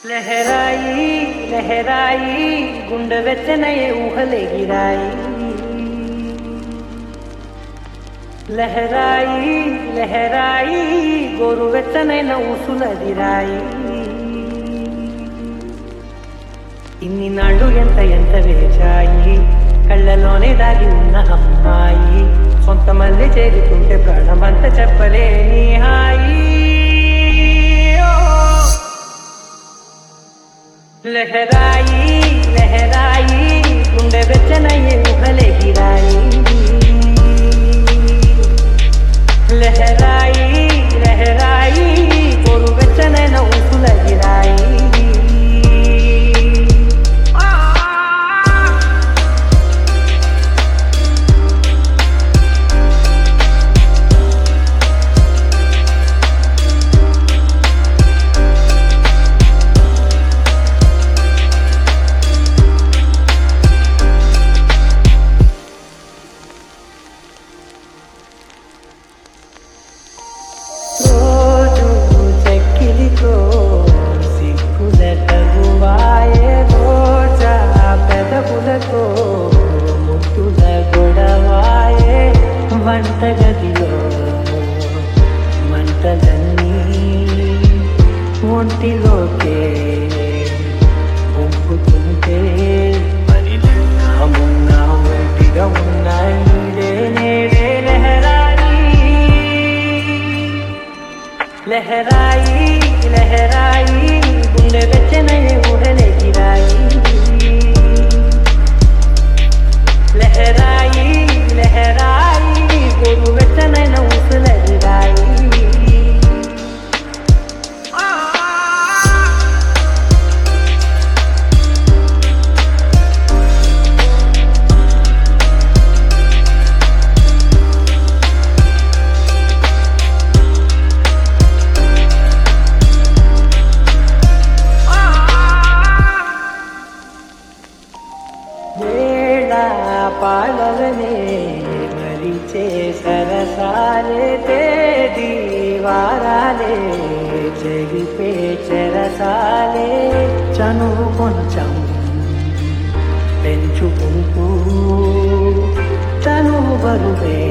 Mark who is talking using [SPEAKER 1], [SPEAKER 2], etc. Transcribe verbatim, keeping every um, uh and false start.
[SPEAKER 1] లహరాయి లహరాయి గుండె వెచ్చనయే ఊహలెగిరాయి. లహరాయి లహరాయి గోరు వెచ్చనైన ఊసులదిరాయి. ఇన్ని నాళ్ళు ఎంత ఎంత వేచాయి, కళ్ళలోనే దాగి ఉన్న అమ్మాయి, సొంత మళ్ళీ చేరుతుంటే ప్రాణమంత చెప్పలేని హాయి. లహరాయి లహరాయి గుండె వెచ్చనయ్యే ఊహలెగిరాయి. లహరాయి లహరాయి గోరు వెచ్చనైన ఊసులగిరాయి. వంటగదిలో మంటలన్నీ ఒంటిలోకే పంపుతుంటే మరి లెక్కమున్నా ఒంటిగా ఉన్నాయి నేడే. లహరాయి లహరాయి లహరాయి గుండె వెచ్చనయ్యే ఊహలెగిరాయి. లహరాయి లహరాయి గోరు వెచ్చనైన ఊసులెగిరాయి. పాలవనే మరిచే సరసాలే తేదీ వారాలే చెరిపే చెరసాలే చనువు కొంచెం పెంచుకుంటూ చనువు బరువే